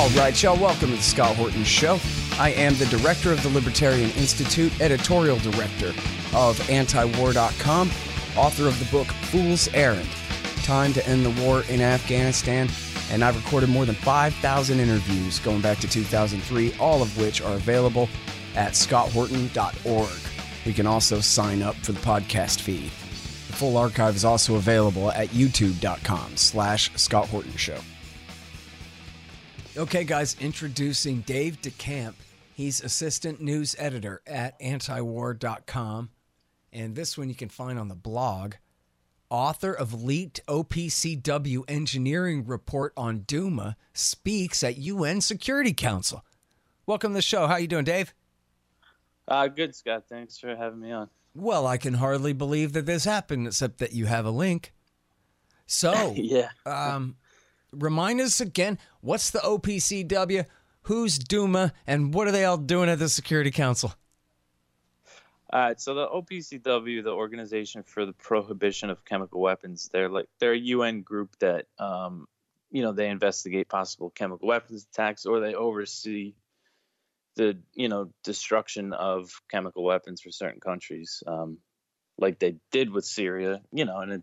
All right, y'all, welcome to the Scott Horton Show. I am the director of the Libertarian Institute, editorial director of antiwar.com, author of the book Fool's Errand, Time to End the War in Afghanistan, and I've recorded more than 5,000 interviews going back to 2003, all of which are available at scotthorton.org. You can also sign up for the podcast feed. The full archive is also available at youtube.com/Scott Horton Show. Okay, guys, introducing Dave DeCamp. He's assistant news editor at antiwar.com. And this one you can find on the blog. Author of leaked OPCW engineering report on Duma, speaks at UN Security Council. Welcome to the show. How you doing, Dave? Good, Scott. Thanks for having me on. Well, I can hardly believe that this happened, except that you have a link. So, yeah. Remind us again, what's the OPCW, who's Duma, and what are they all doing at the Security Council? All right, so the OPCW, the Organization for the Prohibition of Chemical Weapons, they're a UN group that, they investigate possible chemical weapons attacks, or they oversee the, destruction of chemical weapons for certain countries, like they did with Syria, and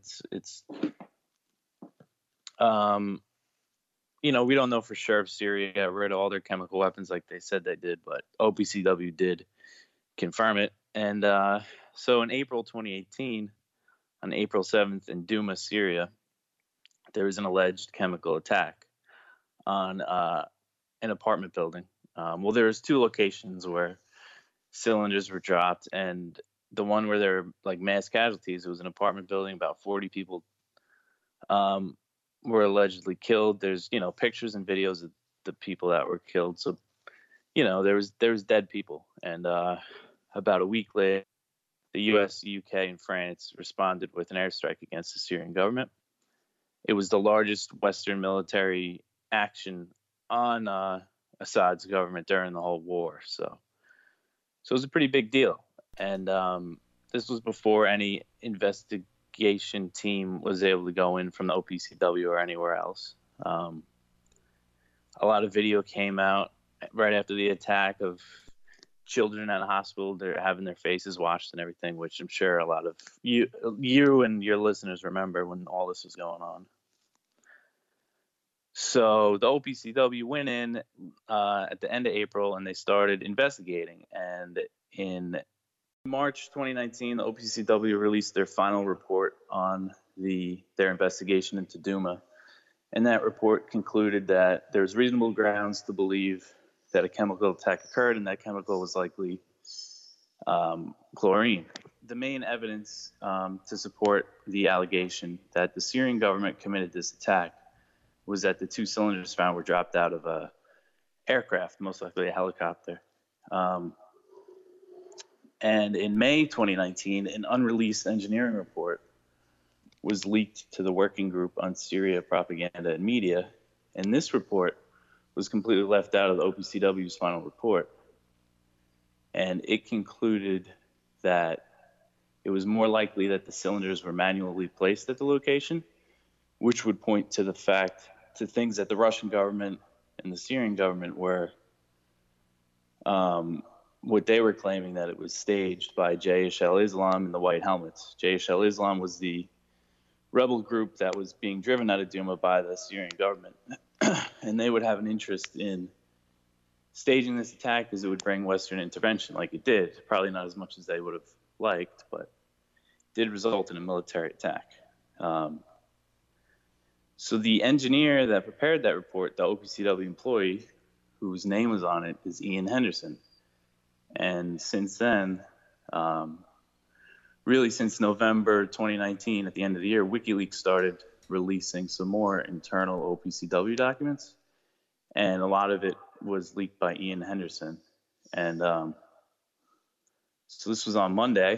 we don't know for sure if Syria got rid of all their chemical weapons like they said they did, but OPCW did confirm it. And so in April 2018, on April 7th in Duma, Syria, there was an alleged chemical attack on an apartment building. There was two locations where cylinders were dropped, and the one where there were like mass casualties, it was an apartment building, about 40 people were allegedly killed. There's, pictures and videos of the people that were killed. So, there was dead people. And about a week later, the US, UK, and France responded with an airstrike against the Syrian government. It was the largest Western military action on Assad's government during the whole war. So it was a pretty big deal. And this was before any investigation team was able to go in from the OPCW or anywhere else. A lot of video came out right after the attack of children at a hospital. They're having their faces washed and everything, which I'm sure a lot of you and your listeners remember when all this was going on. So the OPCW went in at the end of April and they started investigating. And in March 2019, the OPCW released their final report on their investigation into Duma. And that report concluded that there's reasonable grounds to believe that a chemical attack occurred, and that chemical was likely chlorine. The main evidence to support the allegation that the Syrian government committed this attack was that the two cylinders found were dropped out of a aircraft, most likely a helicopter. And in May 2019, an unreleased engineering report was leaked to the Working Group on Syria Propaganda and Media. And this report was completely left out of the OPCW's final report. And it concluded that it was more likely that the cylinders were manually placed at the location, which would point to things that the Russian government and the Syrian government were what they were claiming, that it was staged by Jaish al-Islam and the White Helmets. Jaish al-Islam was the rebel group that was being driven out of Duma by the Syrian government. And they would have an interest in staging this attack because it would bring Western intervention like it did. Probably not as much as they would have liked, but it did result in a military attack. So the engineer that prepared that report, the OPCW employee whose name was on it, is Ian Henderson. And since then, really since November 2019, at the end of the year, WikiLeaks started releasing some more internal OPCW documents. And a lot of it was leaked by Ian Henderson. And so this was on Monday.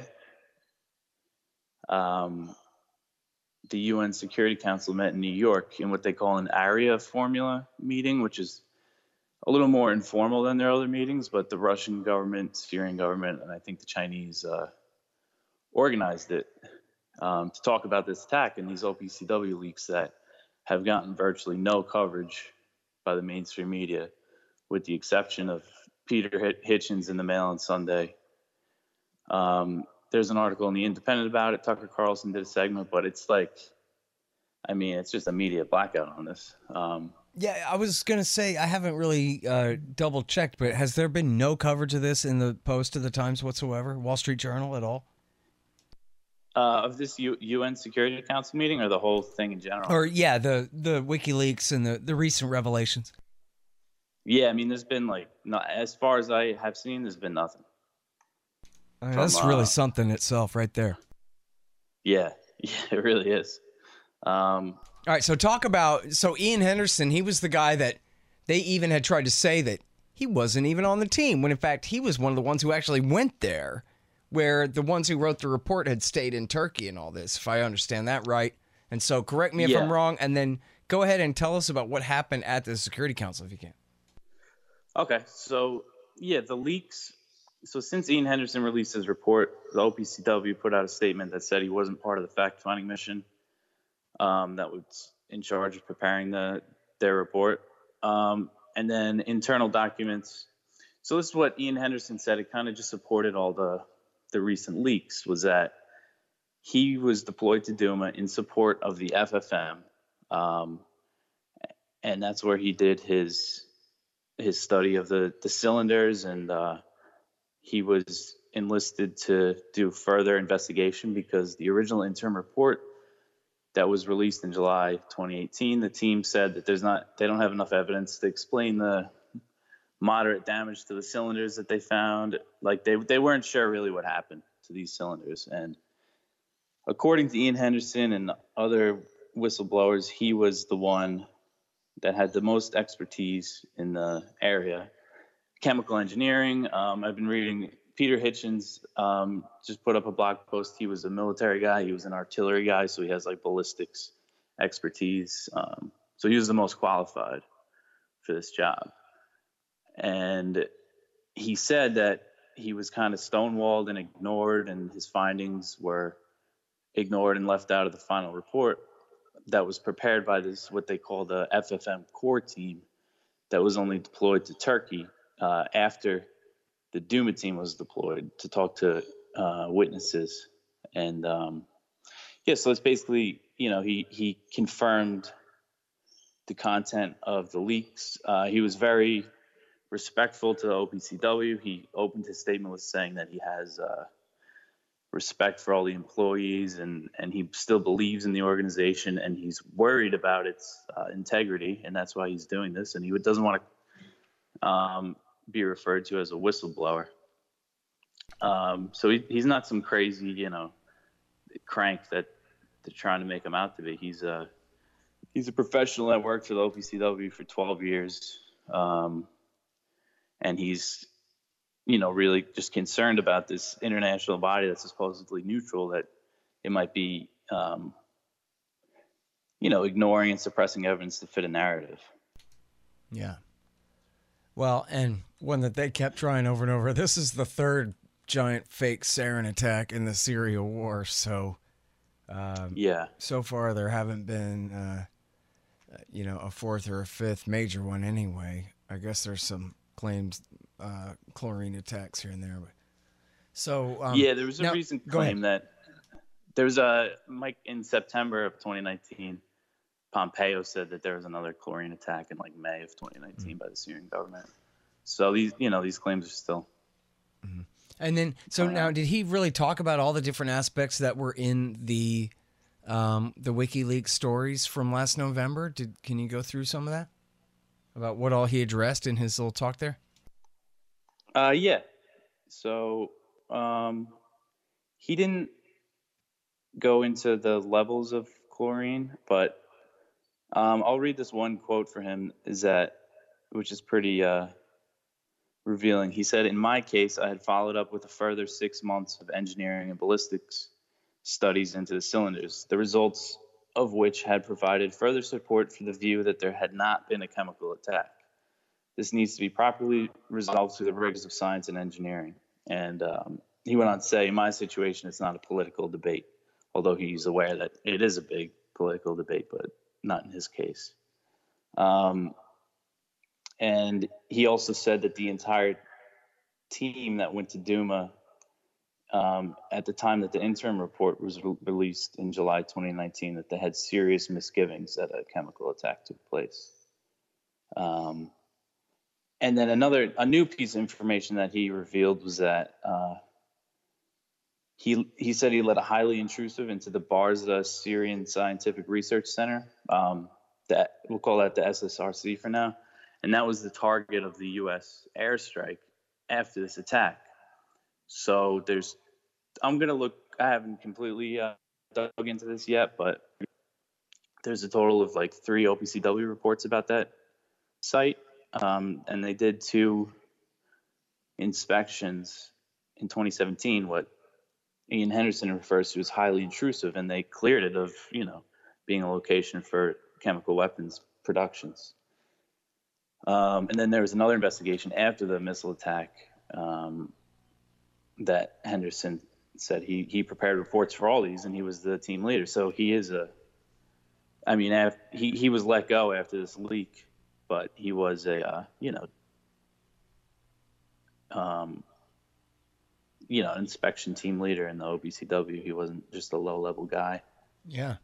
The UN Security Council met in New York in what they call an area formula meeting, which is a little more informal than their other meetings, but the Russian government, Syrian government, and I think the Chinese organized it to talk about this attack and these OPCW leaks that have gotten virtually no coverage by the mainstream media, with the exception of Peter Hitchens in the Mail on Sunday. There's an article in The Independent about it. Tucker Carlson did a segment, but it's like, I mean, it's just a media blackout on this. Yeah, I was going to say, I haven't really double checked, but has there been no coverage of this in the Post of the Times whatsoever? Wall Street Journal at all? Of this UN Security Council meeting, or the whole thing in general? Or, yeah, the WikiLeaks and the recent revelations. Yeah, I mean, there's been, like, not, as far as I have seen, there's been nothing. I mean, that's really something itself right there. Yeah, it really is. All right, so Ian Henderson, he was the guy that they even had tried to say that he wasn't even on the team, when in fact he was one of the ones who actually went there, where the ones who wrote the report had stayed in Turkey and all this, if I understand that right. And so correct me if I'm wrong, and then go ahead and tell us about what happened at the Security Council if you can. Okay, so yeah, the leaks. So since Ian Henderson released his report, the OPCW put out a statement that said he wasn't part of the fact-finding mission that was in charge of preparing their report. And then internal documents. So this is what Ian Henderson said. It kind of just supported all the recent leaks, was that he was deployed to Duma in support of the FFM. And that's where he did his study of the cylinders, and he was enlisted to do further investigation because the original interim report that was released in July 2018, the team said that they don't have enough evidence to explain the moderate damage to the cylinders that they found. Like they weren't sure really what happened to these cylinders. And according to Ian Henderson and other whistleblowers, he was the one that had the most expertise in the area. Chemical engineering. I've been reading Peter Hitchens just put up a blog post. He was a military guy. He was an artillery guy, so he has like ballistics expertise. So he was the most qualified for this job. And he said that he was kind of stonewalled and ignored, and his findings were ignored and left out of the final report that was prepared by this, what they call the FFM core team, that was only deployed to Turkey after the Duma team was deployed to talk to witnesses. And so it's basically, he confirmed the content of the leaks. He was very respectful to the OPCW. He opened his statement with saying that he has respect for all the employees, and he still believes in the organization, and he's worried about its integrity, and that's why he's doing this. And he doesn't want to be referred to as a whistleblower. So he's not some crazy, crank that they're trying to make him out to be. He's a professional that worked for the OPCW for 12 years. And he's, really just concerned about this international body that's supposedly neutral, that it might be, ignoring and suppressing evidence to fit a narrative. Yeah. Well, and one that they kept trying over and over. This is the third giant fake sarin attack in the Syria war. So, so far there haven't been, a fourth or a fifth major one anyway. I guess there's some claims, chlorine attacks here and there. But so, there was a recent claim that there was Mike in September of 2019. Pompeo said that there was another chlorine attack in like May of 2019 by the Syrian government. So these claims are still. Mm-hmm. And then, so now, did he really talk about all the different aspects that were in the WikiLeaks stories from last November? Can you go through some of that about what all he addressed in his little talk there? Yeah. So he didn't go into the levels of chlorine, but I'll read this one quote for him, which is pretty revealing. He said, "In my case, I had followed up with a further 6 months of engineering and ballistics studies into the cylinders, the results of which had provided further support for the view that there had not been a chemical attack. This needs to be properly resolved through the rigors of science and engineering." And he went on to say, "In my situation, it's not a political debate," although he's aware that it is a big political debate, but not in his case. And he also said that the entire team that went to Duma at the time that the interim report was released in July 2019, that they had serious misgivings that a chemical attack took place. And then a new piece of information that he revealed was that he said he let a highly intrusive into the Barza Syrian Scientific Research Center. That we'll call that the SSRC for now, and that was the target of the U.S. airstrike after this attack. So I'm gonna look. I haven't completely dug into this yet, but there's a total of like 3 OPCW reports about that site, and they did 2 inspections in 2017. What Ian Henderson refers to as highly intrusive, and they cleared it of being a location for chemical weapons productions. And then there was another investigation after the missile attack that Henderson said he prepared reports for all these, and he was the team leader. So he is he was let go after this leak, but he was an inspection team leader in the OPCW. He wasn't just a low-level guy. Yeah.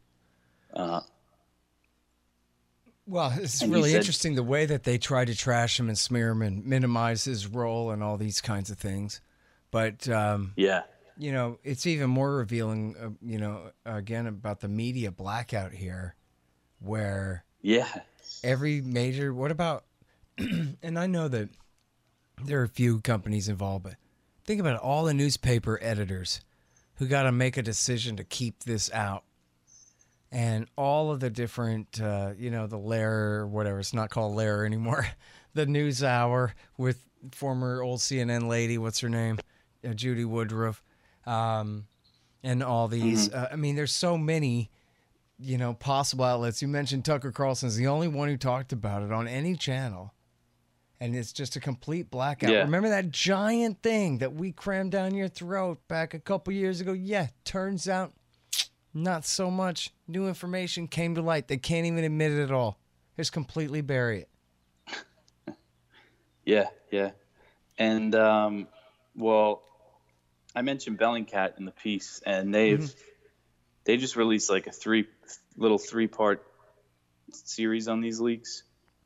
Well, it's really interesting the way that they try to trash him and smear him and minimize his role and all these kinds of things. But, it's even more revealing, again, about the media blackout here where every major, what about, and I know that there are a few companies involved, but think about it, all the newspaper editors who got to make a decision to keep this out. And all of the different, the Lehrer or whatever, it's not called Lehrer anymore, the NewsHour with former old CNN lady, what's her name, Judy Woodruff, and all these. There's so many, possible outlets. You mentioned Tucker Carlson's the only one who talked about it on any channel. And it's just a complete blackout. Yeah. Remember that giant thing that we crammed down your throat back a couple years ago? Yeah, turns out not so much. New information came to light. They can't even admit it at all. Just completely bury it. Yeah. And, I mentioned Bellingcat in the piece, and they just released like a 3-part series on these leaks.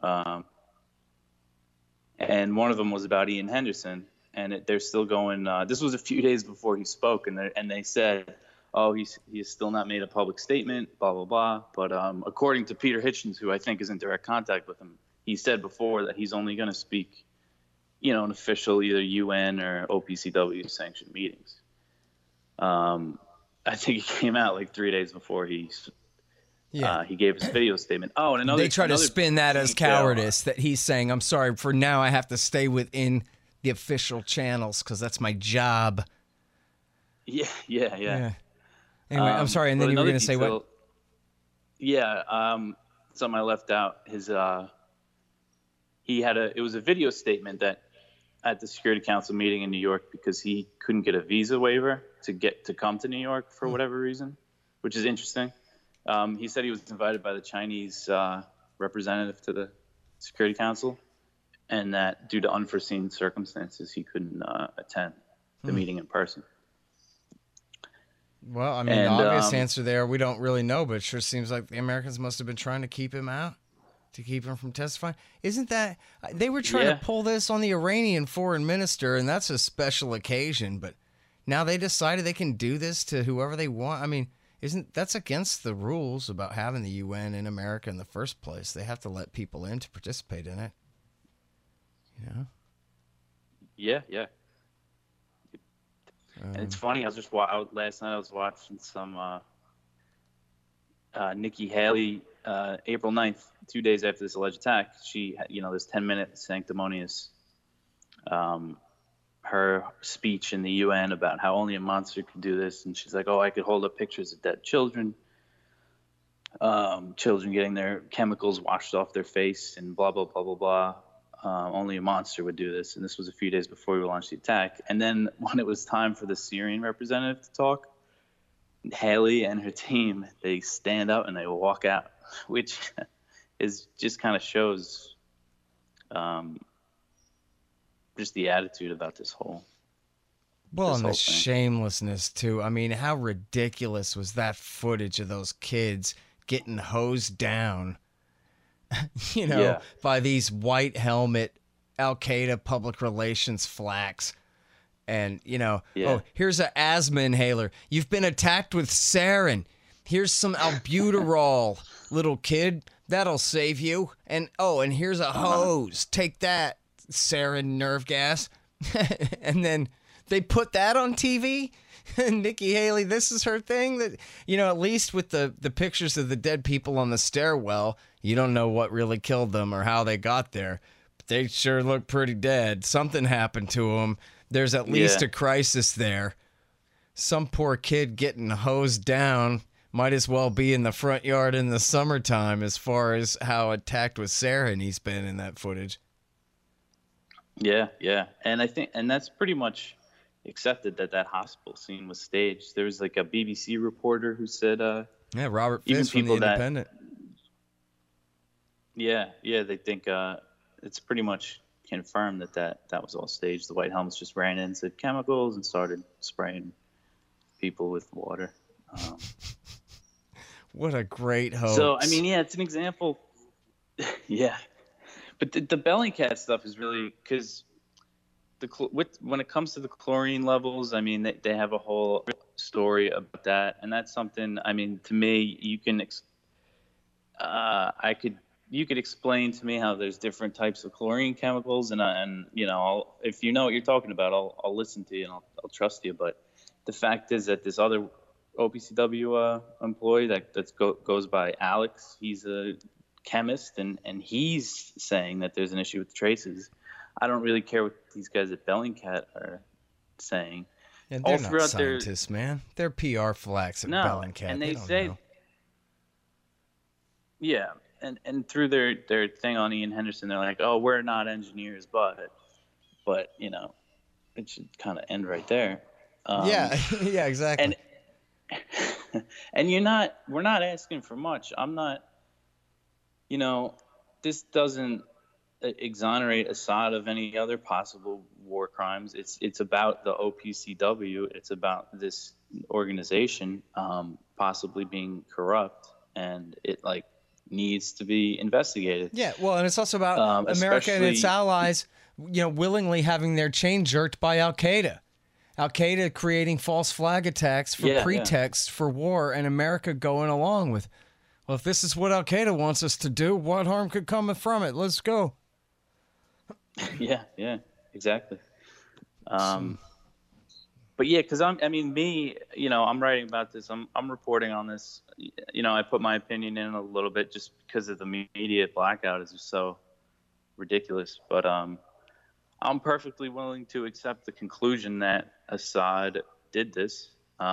And one of them was about Ian Henderson, and they're still going. This was a few days before he spoke, and they said, "Oh, he's still not made a public statement, blah blah blah." But according to Peter Hitchens, who I think is in direct contact with him, he said before that he's only going to speak, in official either UN or OPCW sanctioned meetings. I think he came out like 3 days before he gave his video statement. Oh, and they try to spin that as cowardice, that he's saying, "I'm sorry, for now I have to stay within the official channels because that's my job." Yeah. Anyway, I'm sorry, and then you were going to say what? Yeah, something I left out. It was a video statement that at the Security Council meeting in New York, because he couldn't get a visa waiver to come to New York for whatever reason, which is interesting. He said he was invited by the Chinese representative to the Security Council, and that due to unforeseen circumstances, he couldn't attend the meeting in person. Well, the obvious answer there, we don't really know, but it sure seems like the Americans must have been trying to keep him out, to keep him from testifying. Isn't that, they were trying to pull this on the Iranian foreign minister, and that's a special occasion, but now they decided they can do this to whoever they want. That's against the rules about having the UN in America in the first place? They have to let people in to participate in it. Yeah. And it's funny. Last night I was watching some Nikki Haley, April 9th, 2 days after this alleged attack. She, this 10-minute sanctimonious, her speech in the UN about how only a monster could do this, and she's like, "Oh, I could hold up pictures of dead children, children getting their chemicals washed off their face, and blah blah blah blah blah. Only a monster would do this." And this was a few days before we launched the attack. And then when it was time for the Syrian representative to talk, Haley and her team, they stand up and they walk out, which is just kind of shows just the attitude about this whole. Well, and the shamelessness too. I mean, how ridiculous was that footage of those kids getting hosed down, by these white helmet Al-Qaeda public relations flaks. And, oh, here's an asthma inhaler. You've been attacked with sarin. Here's some albuterol, little kid. That'll save you. And here's a hose. Take that, sarin nerve gas. And then they put that on TV. And Nikki Haley, this is her thing. That at least with the pictures of the dead people on the stairwell, you don't know what really killed them or how they got there. But they sure look pretty dead. Something happened to them. There's at least a crisis there. Some poor kid getting hosed down might as well be in the front yard in the summertime as far as how attacked with sarin he's been in that footage. Yeah. And I think, and that's pretty much accepted that hospital scene was staged. There was like a BBC reporter who said, Robert Fisk from The Independent. They think it's pretty much confirmed that was all staged. The White Helmets just ran in and said chemicals and started spraying people with water. What a great hoax. So, I mean, it's an example. Yeah. But the Bellingcat stuff is really because when it comes to the chlorine levels, I mean, they have a whole story about that. And that's something, I mean, to me, you can you could explain to me how there's different types of chlorine chemicals, and if you know what you're talking about, I'll listen to you and I'll trust you. But the fact is that this other OPCW employee that goes by Alex, he's a chemist, and he's saying that there's an issue with the traces. I don't really care what these guys at Bellingcat are saying. And they're not scientists, man. They're PR flacks at Bellingcat. And they say, yeah. And through their thing on Ian Henderson, they're like, oh, we're not engineers, but it should kind of end right there. Yeah, exactly. And we're not asking for much. I'm not, this doesn't exonerate Assad of any other possible war crimes. It's about the OPCW. It's about this organization possibly being corrupt, and it needs to be investigated. Yeah, well, and it's also about America and its allies, willingly having their chain jerked by Al-Qaeda. Al-Qaeda creating false flag attacks for pretext for war, and America going along with, well, if this is what Al-Qaeda wants us to do, what harm could come from it? Let's go. Yeah, exactly. But yeah, because I'm writing about this. I'm reporting on this. I put my opinion in a little bit just because of the media blackout is just so ridiculous. But I'm perfectly willing to accept the conclusion that Assad did this.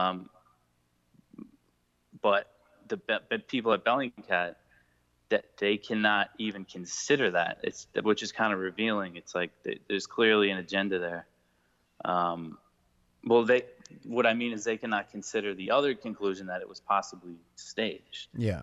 But the people at Bellingcat, that they cannot even consider that. Which is kind of revealing. It's like there's clearly an agenda there. What I mean is they cannot consider the other conclusion that it was possibly staged. Yeah.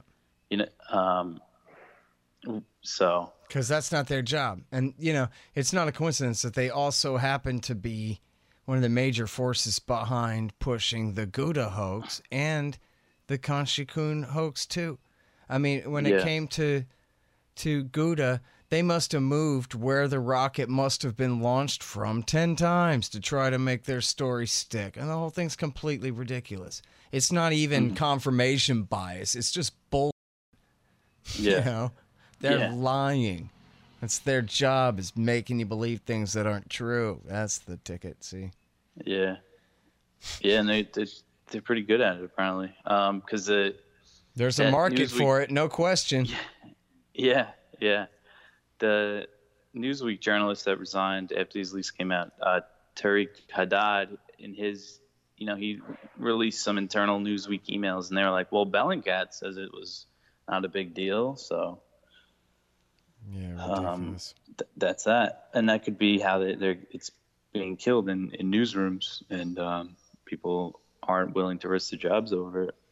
So. Because that's not their job. And, it's not a coincidence that they also happen to be one of the major forces behind pushing the Ghouta hoax and the Khan Shaykhun hoax, too. I mean, when it came to Ghouta, they must have moved where the rocket must have been launched from 10 times to try to make their story stick. And the whole thing's completely ridiculous. It's not even confirmation bias. It's just bull. Yeah. They're lying. That's their job, is making you believe things that aren't true. That's the ticket, see? Yeah. Yeah, and they're pretty good at it, apparently. Because there's a market for it, no question. Yeah. The Newsweek journalist that resigned after these leaks came out, Tariq Haddad, in his, he released some internal Newsweek emails, and they were like, well, Bellingcat says it was not a big deal, so yeah, ridiculous. That's that. And that could be how it's being killed in newsrooms, and people aren't willing to risk their jobs over it.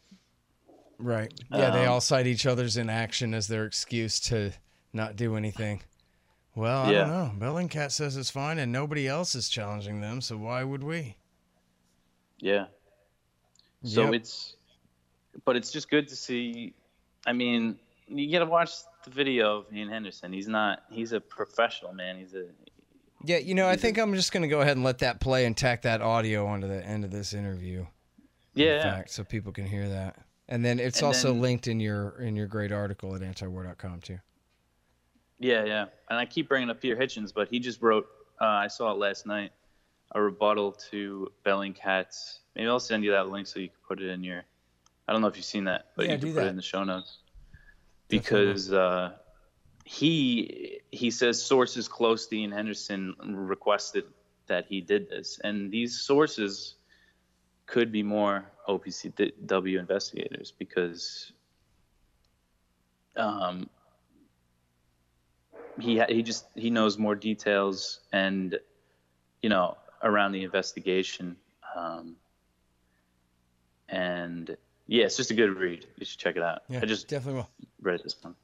Right. Yeah, they all cite each other's inaction as their excuse to not do anything. Well, I don't know. Bellingcat says it's fine, and nobody else is challenging them, so why would we? Yeah. So it's just good to see. I mean, you got to watch the video of Ian Henderson. He's a professional, man. I think I'm just going to go ahead and let that play and tack that audio onto the end of this interview. Yeah. In fact, so people can hear that. And then it's also linked in your great article at antiwar.com too. Yeah. And I keep bringing up Peter Hitchens, but he just wrote, I saw it last night, a rebuttal to Bellingcat's. Maybe I'll send you that link so you can put it in your, I don't know if you've seen that, but you can put it in the show notes. Because he says sources close to Ian Henderson requested that he did this. And these sources could be more OPCW investigators because he knows more details and around the investigation, and it's just a good read. You should check it out. Yeah, I just definitely will. Read this one.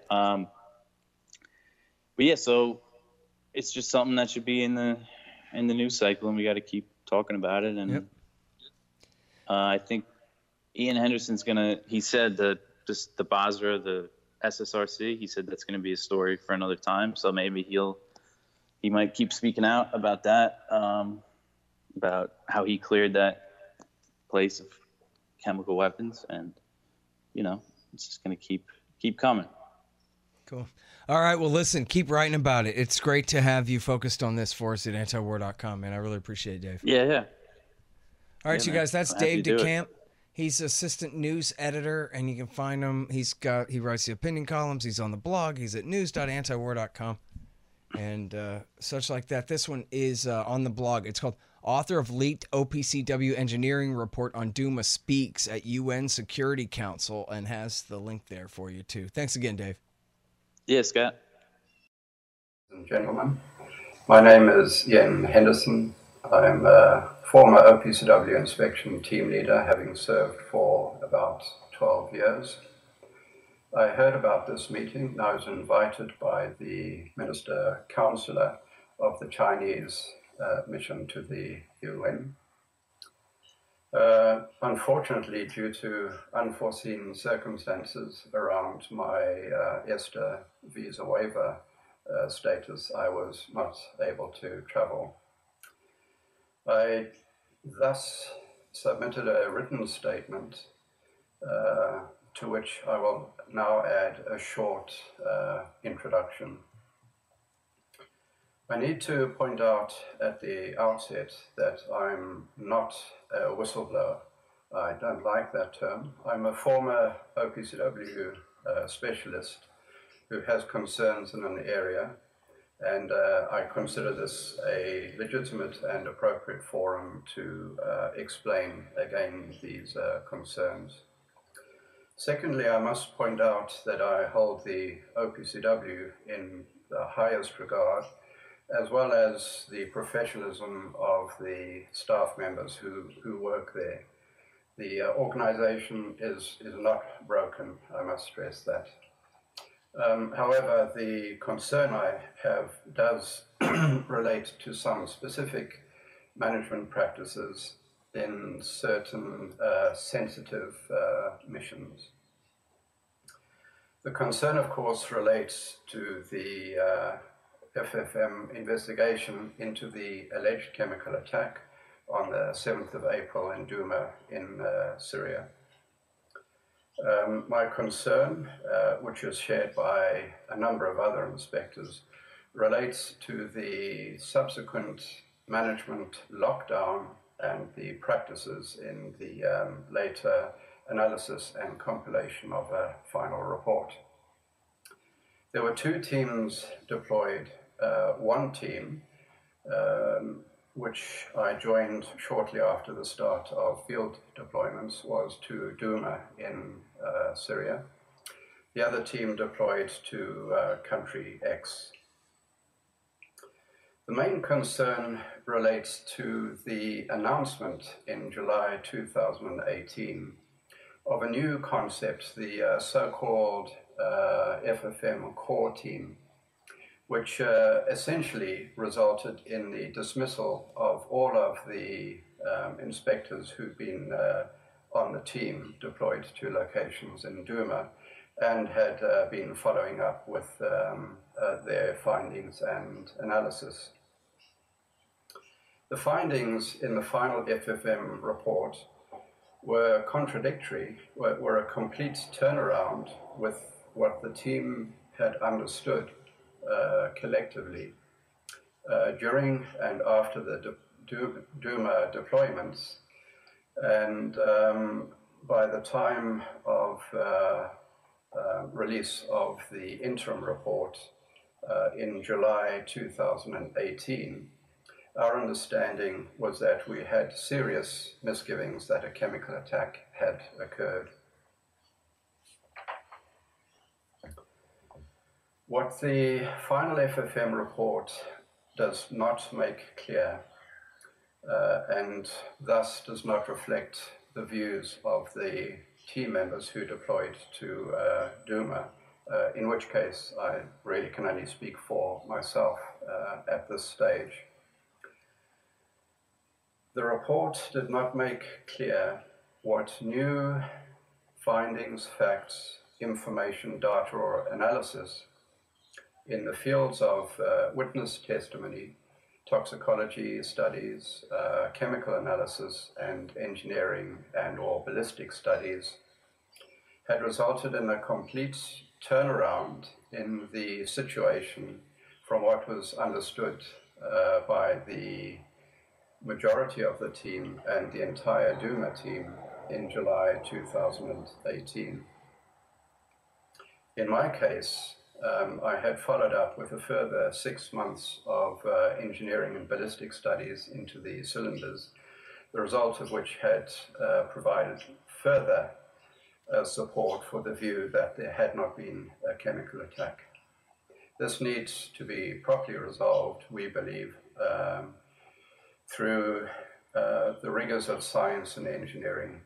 So it's just something that should be in the news cycle, and we got to keep talking about it. And I think Ian Henderson's he said that just the Basra, the SSRC, he said that's going to be a story for another time. So maybe he might keep speaking out about that, about how he cleared that place of chemical weapons, and it's just going to keep coming. Cool. All right. Well, listen, keep writing about it. It's great to have you focused on this for us at antiwar.com, man. I really appreciate it, Dave. Yeah. All right, you guys, that's Dave DeCamp. He's assistant news editor, and you can find him. He writes the opinion columns. He's on the blog. He's at news.antiwar.com and such like that. This one is on the blog. It's called Author of Leaked OPCW Engineering Report on Duma Speaks at UN Security Council, and has the link there for you, too. Thanks again, Dave. Yeah, Scott. Ladies and gentlemen, my name is Ian Henderson. I'm a former OPCW inspection team leader, having served for about 12 years. I heard about this meeting and I was invited by the Minister Counselor of the Chinese mission to the UN. Unfortunately, due to unforeseen circumstances around my ESTA visa waiver status, I was not able to travel. I thus submitted a written statement to which I will now add a short introduction. I need to point out at the outset that I'm not a whistleblower. I don't like that term. I'm a former OPCW specialist who has concerns in an area, and I consider this a legitimate and appropriate forum to explain again these concerns. Secondly, I must point out that I hold the OPCW in the highest regard, as well as the professionalism of the staff members who work there. The organization is not broken, I must stress that. However, the concern I have does relate to some specific management practices in certain sensitive missions. The concern, of course, relates to the FFM investigation into the alleged chemical attack on the 7th of April in Duma in Syria. My concern, which is shared by a number of other inspectors, relates to the subsequent management lockdown and the practices in the later analysis and compilation of a final report. There were two teams deployed. One team, which I joined shortly after the start of field deployments, was to Duma in Syria. The other team deployed to country X. The main concern relates to the announcement in July 2018 of a new concept, the so-called FFM core team, which essentially resulted in the dismissal of all of the inspectors who'd been on the team deployed to locations in Duma and had been following up with their findings and analysis. The findings in the final FFM report were contradictory, were a complete turnaround with what the team had understood collectively during and after the Duma deployments. And by the time of release of the interim report in July 2018, our understanding was that we had serious misgivings that a chemical attack had occurred. What the final FFM report does not make clear, and thus does not reflect the views of the team members who deployed to Duma, in which case I really can only speak for myself at this stage. The report did not make clear what new findings, facts, information, data, or analysis in the fields of witness testimony, toxicology studies, chemical analysis, and engineering and/or ballistic studies had resulted in a complete turnaround in the situation from what was understood by the majority of the team and the entire Duma team in July 2018. In my case, I had followed up with a further 6 months of engineering and ballistic studies into the cylinders, the result of which had provided further support for the view that there had not been a chemical attack. This needs to be properly resolved, we believe, through the rigors of science and engineering.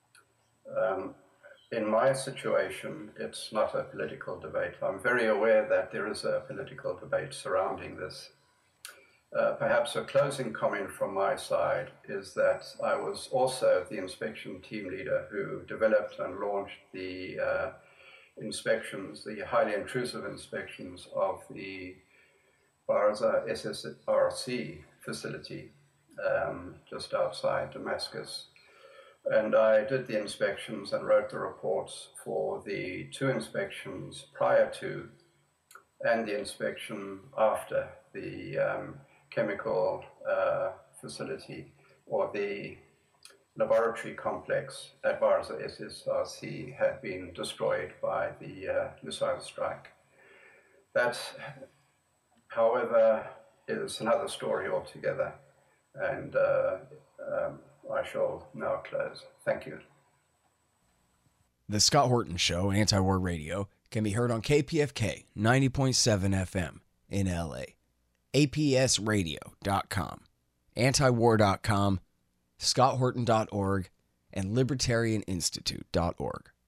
In my situation, it's not a political debate. I'm very aware that there is a political debate surrounding this. Perhaps a closing comment from my side is that I was also the inspection team leader who developed and launched the inspections, the highly intrusive inspections of the Barza SSRC facility just outside Damascus. And I did the inspections and wrote the reports for the 2 inspections prior to and the inspection after the chemical facility or the laboratory complex at Barza SSRC had been destroyed by the missile strike. That, however, is another story altogether, and I shall now close. Thank you. The Scott Horton Show, Anti-War Radio, can be heard on KPFK 90.7 FM in LA, APSradio.com, antiwar.com, scotthorton.org, and libertarianinstitute.org.